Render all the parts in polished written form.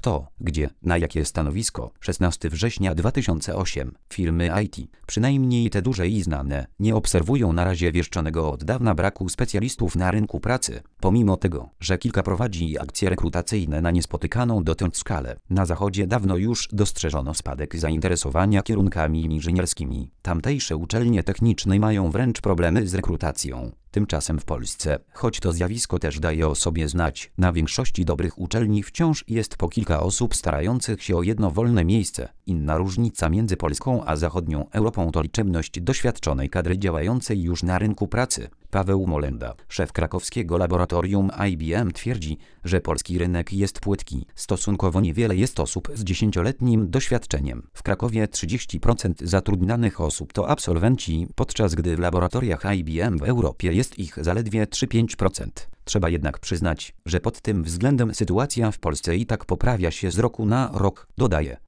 Kto, gdzie, na jakie stanowisko? 16 września 2008. Firmy IT, przynajmniej te duże i znane, nie obserwują na razie wieszczonego od dawna braku specjalistów na rynku pracy. Pomimo tego, że kilka prowadzi akcje rekrutacyjne na niespotykaną dotąd skalę, na zachodzie dawno już dostrzeżono spadek zainteresowania kierunkami inżynierskimi. Tamtejsze uczelnie techniczne mają wręcz problemy z rekrutacją. Tymczasem w Polsce, choć to zjawisko też daje o sobie znać, na większości dobrych uczelni wciąż jest po kilka osób starających się o jedno wolne miejsce. Inna różnica między Polską a zachodnią Europą to liczebność doświadczonej kadry działającej już na rynku pracy. Paweł Molenda, szef krakowskiego laboratorium IBM, twierdzi, że polski rynek jest płytki. Stosunkowo niewiele jest osób z 10-letnim doświadczeniem. W Krakowie 30% zatrudnianych osób to absolwenci, podczas gdy w laboratoriach IBM w Europie jest ich zaledwie 3–5%. Trzeba jednak przyznać, że pod tym względem sytuacja w Polsce i tak poprawia się z roku na rok, dodaje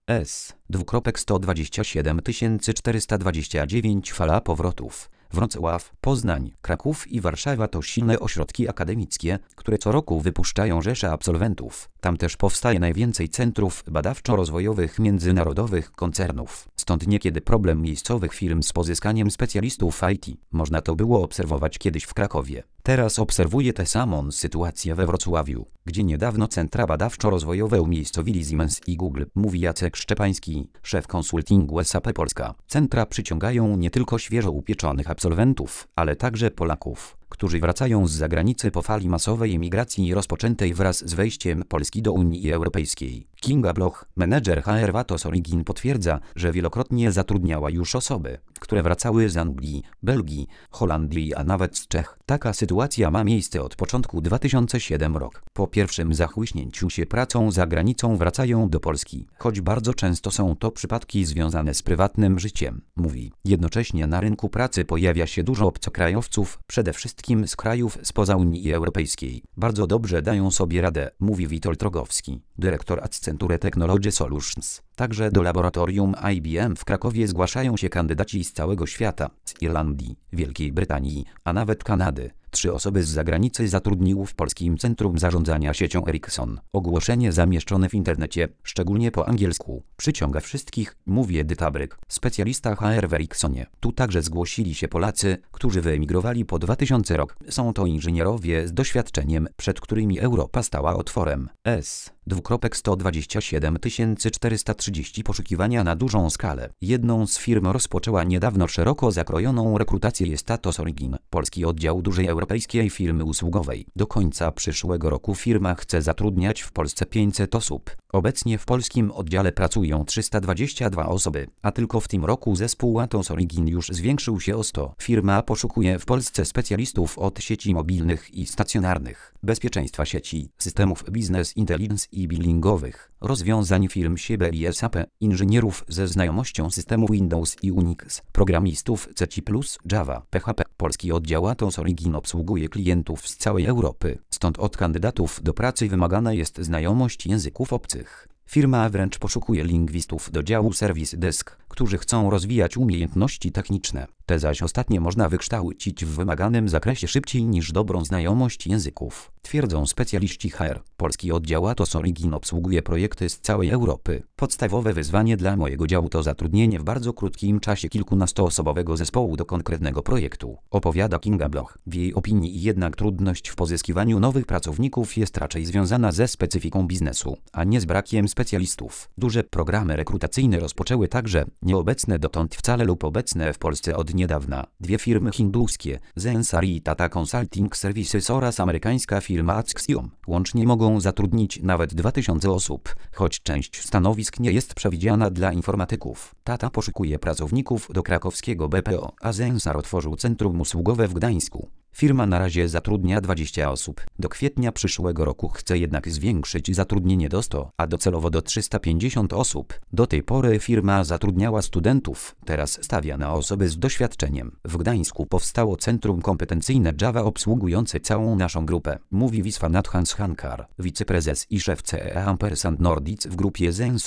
S. 127 429 fala powrotów. Wrocław, Poznań, Kraków i Warszawa to silne ośrodki akademickie, które co roku wypuszczają rzesze absolwentów. Tam też powstaje najwięcej centrów badawczo-rozwojowych międzynarodowych koncernów. Stąd niekiedy problem miejscowych firm z pozyskaniem specjalistów IT. Można to było obserwować kiedyś w Krakowie. Teraz obserwuję tę samą sytuację we Wrocławiu, gdzie niedawno centra badawczo-rozwojowe umiejscowili Siemens i Google, mówi Jacek Szczepański, szef konsultingu SAP Polska. Centra przyciągają nie tylko świeżo upieczonych absolwentów, ale także Polaków, którzy wracają z zagranicy po fali masowej emigracji rozpoczętej wraz z wejściem Polski do Unii Europejskiej. Kinga Bloch, menedżer HR w Atos Origin, potwierdza, że wielokrotnie zatrudniała już osoby, które wracały z Anglii, Belgii, Holandii, a nawet z Czech. Taka sytuacja ma miejsce od początku 2007 roku. Po pierwszym zachłyśnięciu się pracą za granicą wracają do Polski, choć bardzo często są to przypadki związane z prywatnym życiem, mówi. Jednocześnie na rynku pracy pojawia się dużo obcokrajowców, przede wszystkim z krajów spoza Unii Europejskiej. Bardzo dobrze dają sobie radę, mówi Witold Rogowski, dyrektor Accenture Technology Solutions. Także do laboratorium IBM w Krakowie zgłaszają się kandydaci z całego świata, z Irlandii, Wielkiej Brytanii, a nawet Kanady. 3 osoby z zagranicy zatrudnił w Polskim Centrum Zarządzania siecią Ericsson. Ogłoszenie zamieszczone w internecie, szczególnie po angielsku, przyciąga wszystkich, mówi Edyta Bryk, specjalista HR w Ericssonie. Tu także zgłosili się Polacy, którzy wyemigrowali po 2000 rok. Są to inżynierowie z doświadczeniem, przed którymi Europa stała otworem. S. 127 430 poszukiwania na dużą skalę. Jedną z firm rozpoczęła niedawno szeroko zakrojoną rekrutację jest Atos Origin, polski oddział dużej europejskiej firmy usługowej. Do końca przyszłego roku firma chce zatrudniać w Polsce 500 osób. Obecnie w polskim oddziale pracują 322 osoby, a tylko w tym roku zespół Atos Origin już zwiększył się o 100. Firma poszukuje w Polsce specjalistów od sieci mobilnych i stacjonarnych, bezpieczeństwa sieci, systemów business intelligence i billingowych, rozwiązań firm Siebel i SAP, inżynierów ze znajomością systemu Windows i Unix, programistów C++, Java, PHP. Polski oddział Atos Origin obsługuje klientów z całej Europy, stąd od kandydatów do pracy wymagana jest znajomość języków obcych. Firma wręcz poszukuje lingwistów do działu Service Desk, którzy chcą rozwijać umiejętności techniczne. Te zaś ostatnie można wykształcić w wymaganym zakresie szybciej niż dobrą znajomość języków, twierdzą specjaliści HR. Polski oddział Atos Origin obsługuje projekty z całej Europy. Podstawowe wyzwanie dla mojego działu to zatrudnienie w bardzo krótkim czasie kilkunastoosobowego zespołu do konkretnego projektu, opowiada Kinga Bloch. W jej opinii jednak trudność w pozyskiwaniu nowych pracowników jest raczej związana ze specyfiką biznesu, a nie z brakiem specjalistów. Duże programy rekrutacyjne rozpoczęły także nieobecne dotąd wcale lub obecne w Polsce od niedawna 2 firmy hinduskie, Zensar i Tata Consulting Services oraz amerykańska firma Acxiom. Łącznie mogą zatrudnić nawet 2000 osób, choć część stanowisk nie jest przewidziana dla informatyków. Tata poszukuje pracowników do krakowskiego BPO, a Zensar otworzył centrum usługowe w Gdańsku. Firma na razie zatrudnia 20 osób. Do kwietnia przyszłego roku chce jednak zwiększyć zatrudnienie do 100, a docelowo do 350 osób. Do tej pory firma zatrudniała studentów, teraz stawia na osoby z doświadczeniem. W Gdańsku powstało centrum kompetencyjne Java obsługujące całą naszą grupę, mówi Viswanath Hankar, wiceprezes i szef CEA Ampersand Nordic w grupie Zensar.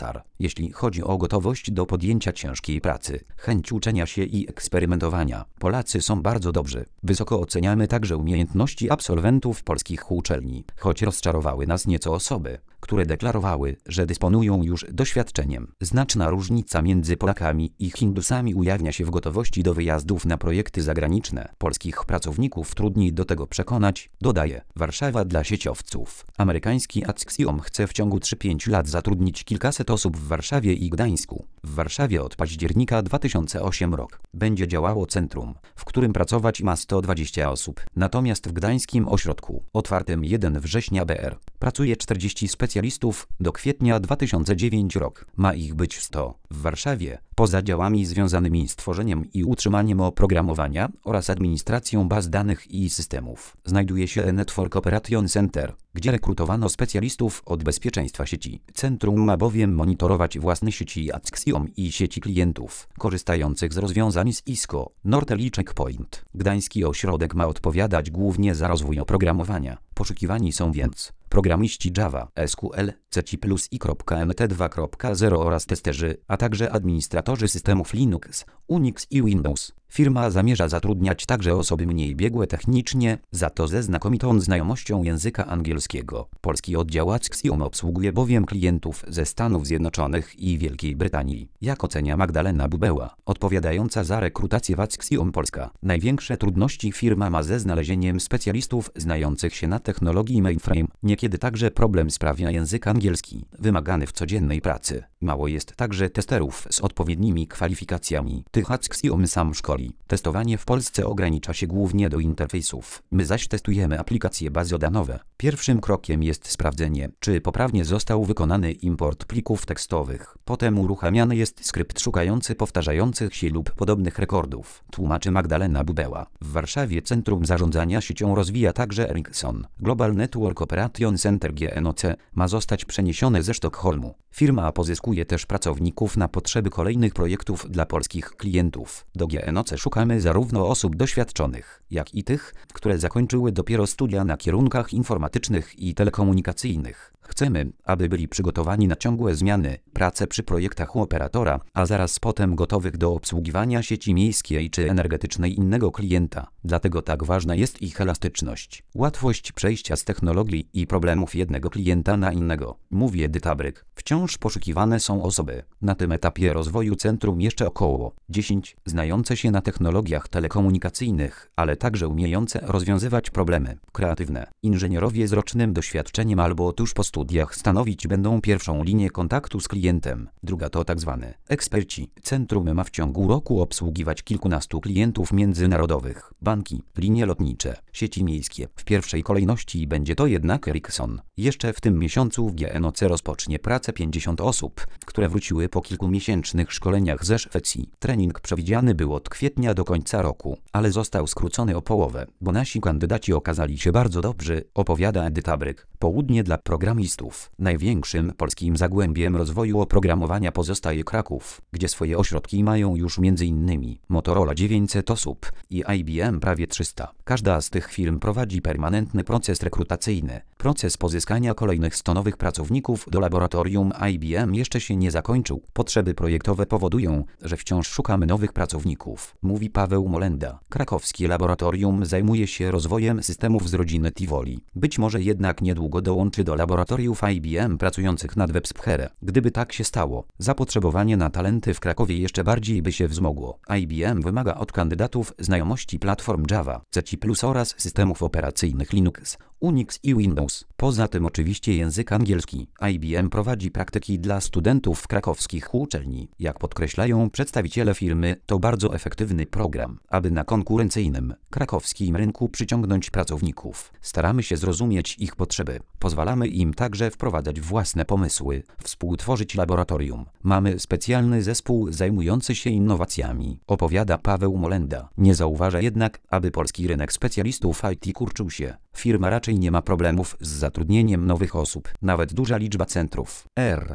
jeśli chodzi o gotowość do podjęcia ciężkiej pracy, chęć uczenia się i eksperymentowania. Polacy są bardzo dobrzy. Wysoko oceniamy także umiejętności absolwentów polskich uczelni, choć rozczarowały nas nieco osoby, które deklarowały, że dysponują już doświadczeniem. Znaczna różnica między Polakami i Hindusami ujawnia się w gotowości do wyjazdów na projekty zagraniczne. Polskich pracowników trudniej do tego przekonać, dodaje. Warszawa dla sieciowców. Amerykański Axiom chce w ciągu 3-5 lat zatrudnić kilkaset osób w Warszawie i Gdańsku. W Warszawie od października 2008 rok będzie działało centrum, w którym pracować ma 120 osób. Natomiast w gdańskim ośrodku, otwartym 1 września BR, pracuje 40 specjalistów, do kwietnia 2009 rok ma ich być 100. W Warszawie, poza działami związanymi z tworzeniem i utrzymaniem oprogramowania oraz administracją baz danych i systemów, znajduje się Network Operation Center, gdzie rekrutowano specjalistów od bezpieczeństwa sieci. Centrum ma bowiem monitorować własne sieci Axiom i sieci klientów, korzystających z rozwiązań z ISCO, Nortel i Checkpoint. Gdański ośrodek ma odpowiadać głównie za rozwój oprogramowania. Poszukiwani są więc programiści Java, SQL, C++ i .NET 2.0 oraz testerzy, a także administratorzy systemów Linux, Unix i Windows. Firma zamierza zatrudniać także osoby mniej biegłe technicznie, za to ze znakomitą znajomością języka angielskiego. Polski oddział Axiom obsługuje bowiem klientów ze Stanów Zjednoczonych i Wielkiej Brytanii. Jak ocenia Magdalena Bubeła, odpowiadająca za rekrutację w Axiom Polska. Największe trudności firma ma ze znalezieniem specjalistów znających się na technologii mainframe. Niekiedy także problem sprawia język angielski, wymagany w codziennej pracy. Mało jest także testerów z odpowiednimi kwalifikacjami. Tych Axiom sam szkoli. Testowanie w Polsce ogranicza się głównie do interfejsów. My zaś testujemy aplikacje bazodanowe. Pierwszym krokiem jest sprawdzenie, czy poprawnie został wykonany import plików tekstowych. Potem uruchamiany jest skrypt szukający powtarzających się lub podobnych rekordów, tłumaczy Magdalena Bubeła. W Warszawie Centrum Zarządzania Siecią rozwija także Ericsson. Global Network Operation Center GNOC ma zostać przeniesione ze Sztokholmu. Firma pozyskuje też pracowników na potrzeby kolejnych projektów dla polskich klientów. Do GNOC szukamy zarówno osób doświadczonych, jak i tych, które zakończyły dopiero studia na kierunkach informatycznych i telekomunikacyjnych. Chcemy, aby byli przygotowani na ciągłe zmiany, pracę przy projektach u operatora, a zaraz potem gotowych do obsługiwania sieci miejskiej czy energetycznej innego klienta. Dlatego tak ważna jest ich elastyczność, łatwość przejścia z technologii i problemów jednego klienta na innego, mówi Edyta Bryk. Wciąż poszukiwane są osoby. Na tym etapie rozwoju centrum jeszcze około 10 znające się na technologiach telekomunikacyjnych, ale także umiejące rozwiązywać problemy kreatywne. Inżynierowie z rocznym doświadczeniem albo tuż po studiach stanowić będą pierwszą linię kontaktu z klientem. Druga to tzw. eksperci. Centrum ma w ciągu roku obsługiwać kilkunastu klientów międzynarodowych, banki, linie lotnicze, sieci miejskie. W pierwszej kolejności będzie to jednak Ericsson. Jeszcze w tym miesiącu w GNOC rozpocznie pracę 50 osób, które wróciły po kilkumiesięcznych szkoleniach ze Szwecji. Trening przewidziany był od kwietnia do końca roku, ale został skrócony o połowę, bo nasi kandydaci okazali się bardzo dobrzy, opowiada Edyta Bryk. Południe dla programistów. Największym polskim zagłębiem rozwoju oprogramowania pozostaje Kraków, gdzie swoje ośrodki mają już m.in. Motorola 900 osób i IBM prawie 300. Każda z tych firm prowadzi permanentny proces rekrutacyjny. Proces pozyskania kolejnych 100 nowych pracowników do laboratorium IBM jeszcze się nie zakończył. Potrzeby projektowe powodują, że wciąż szukamy nowych pracowników, mówi Paweł Molenda. Krakowskie laboratorium zajmuje się rozwojem systemów z rodziny Tivoli. Być może jednak niedługo dołączy do laboratoriów IBM pracujących nad WebSphere. Gdyby tak się stało, zapotrzebowanie na talenty w Krakowie jeszcze bardziej by się wzmogło. IBM wymaga od kandydatów znajomości platform Java, C++ oraz systemów operacyjnych Linux, Unix i Windows. Poza tym oczywiście język angielski. IBM prowadzi praktyki dla studentów krakowskich uczelni. Jak podkreślają przedstawiciele firmy, to bardzo efektywny program, aby na konkurencyjnym, krakowskim rynku przyciągnąć pracowników. Staramy się zrozumieć ich potrzeby. Pozwalamy im także wprowadzać własne pomysły, współtworzyć laboratorium. Mamy specjalny zespół zajmujący się innowacjami, opowiada Paweł Molenda. Nie zauważa jednak, aby polski rynek specjalistów IT kurczył się. Firma raczej nie ma problemów z zatrudnieniem nowych osób. Nawet duża liczba centrów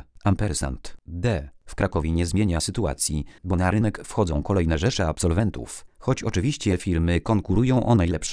D w Krakowie nie zmienia sytuacji, bo na rynek wchodzą kolejne rzesze absolwentów, choć oczywiście firmy konkurują o najlepszych.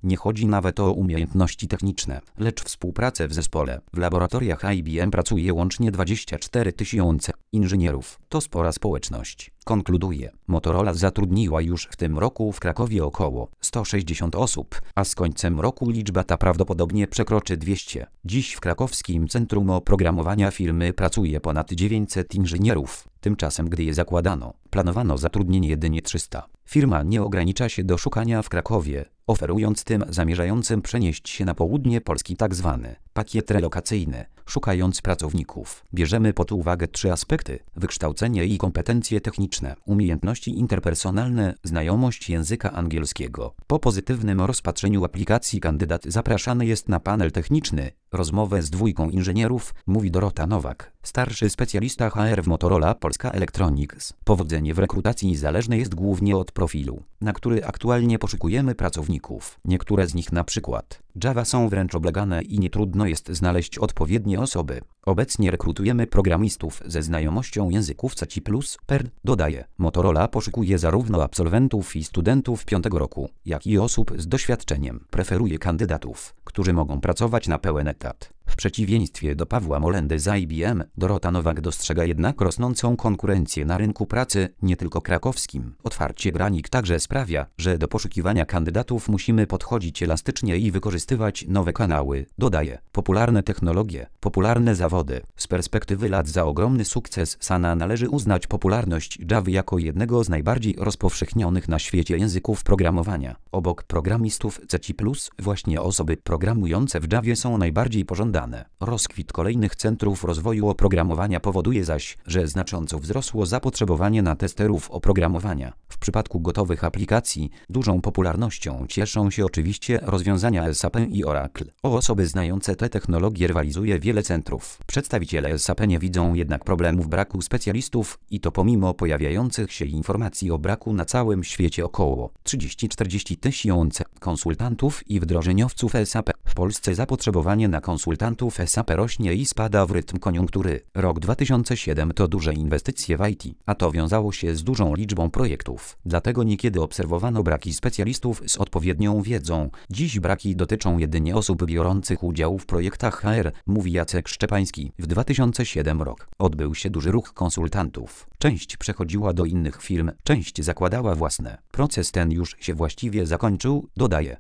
Nie chodzi nawet o umiejętności techniczne, lecz współpracę w zespole. W laboratoriach IBM pracuje łącznie 24 000 inżynierów. To spora społeczność. Konkluduje. Motorola zatrudniła już w tym roku w Krakowie około 160 osób, a z końcem roku liczba ta prawdopodobnie przekroczy 200. Dziś w krakowskim Centrum Oprogramowania firmy pracuje ponad 900 inżynierów. Tymczasem, gdy je zakładano, planowano zatrudnienie jedynie 300. Firma nie ogranicza się do szukania w Krakowie, oferując tym zamierzającym przenieść się na południe Polski tzw. pakiet relokacyjny, szukając pracowników. Bierzemy pod uwagę 3 aspekty: wykształcenie i kompetencje techniczne, umiejętności interpersonalne, znajomość języka angielskiego. Po pozytywnym rozpatrzeniu aplikacji kandydat zapraszany jest na panel techniczny, rozmowę z 2 inżynierów, mówi Dorota Nowak, starszy specjalista HR w Motorola Polska Electronics. Powodzenie w rekrutacji zależne jest głównie od profilu, na który aktualnie poszukujemy pracowników. Niektóre z nich, na przykład Java, są wręcz oblegane i nie trudno jest znaleźć odpowiednie osoby. Obecnie rekrutujemy programistów ze znajomością języków C++, Perl, dodaje. Motorola poszukuje zarówno absolwentów i studentów 5. roku, jak i osób z doświadczeniem. Preferuje kandydatów, którzy mogą pracować na pełen etat. W przeciwieństwie do Pawła Molendy z IBM, Dorota Nowak dostrzega jednak rosnącą konkurencję na rynku pracy, nie tylko krakowskim. Otwarcie granik także sprawia, że do poszukiwania kandydatów musimy podchodzić elastycznie i wykorzystywać nowe kanały, dodaje. Popularne technologie, popularne zawody. Z perspektywy lat za ogromny sukces SANA należy uznać popularność Java jako jednego z najbardziej rozpowszechnionych na świecie języków programowania. Obok programistów C++, właśnie osoby programujące w Javie są najbardziej pożądane. Rozkwit kolejnych centrów rozwoju oprogramowania powoduje zaś, że znacząco wzrosło zapotrzebowanie na testerów oprogramowania. W przypadku gotowych aplikacji dużą popularnością cieszą się oczywiście rozwiązania SAP i Oracle. O osoby znające te technologie rywalizuje wiele centrów. Przedstawiciele SAP nie widzą jednak problemów braku specjalistów i to pomimo pojawiających się informacji o braku na całym świecie około 30–40 tysięcy konsultantów i wdrożeniowców SAP. W Polsce zapotrzebowanie na konsultantów SAP rośnie i spada w rytm koniunktury. Rok 2007 to duże inwestycje w IT, a to wiązało się z dużą liczbą projektów. Dlatego niekiedy obserwowano braki specjalistów z odpowiednią wiedzą. Dziś braki dotyczą jedynie osób biorących udział w projektach HR, mówi Jacek Szczepański. W 2007 rok odbył się duży ruch konsultantów. Część przechodziła do innych firm, część zakładała własne. Proces ten już się właściwie zakończył, dodaje.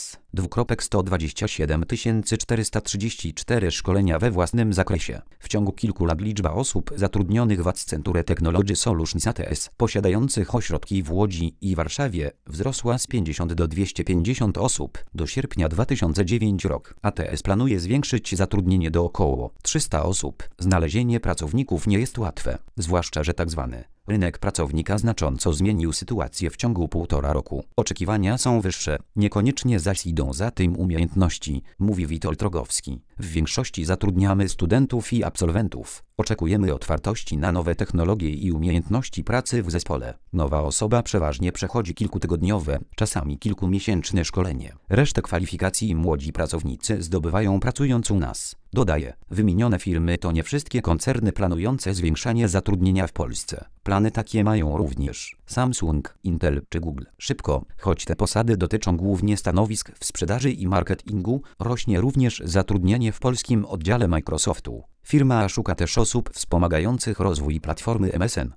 127 434 szkolenia we własnym zakresie. W ciągu kilku lat liczba osób zatrudnionych w Accenture Technology Solutions ATS, posiadających ośrodki w Łodzi i Warszawie, wzrosła z 50 do 250 osób. Do sierpnia 2009 rok. ATS planuje zwiększyć zatrudnienie do około 300 osób. Znalezienie pracowników nie jest łatwe, zwłaszcza że tzw. rynek pracownika znacząco zmienił sytuację w ciągu 1,5 roku. Oczekiwania są wyższe, niekoniecznie zaś idą za tym umiejętności, mówi Witold Rogowski. W większości zatrudniamy studentów i absolwentów. Oczekujemy otwartości na nowe technologie i umiejętności pracy w zespole. Nowa osoba przeważnie przechodzi kilkutygodniowe, czasami kilkumiesięczne szkolenie. Resztę kwalifikacji młodzi pracownicy zdobywają pracując u nas. Dodaje, wymienione firmy to nie wszystkie koncerny planujące zwiększanie zatrudnienia w Polsce. Plany takie mają również Samsung, Intel czy Google. Szybko, choć te posady dotyczą głównie stanowisk w sprzedaży i marketingu, rośnie również zatrudnienie w polskim oddziale Microsoftu. Firma szuka też osób wspomagających rozwój platformy MSN.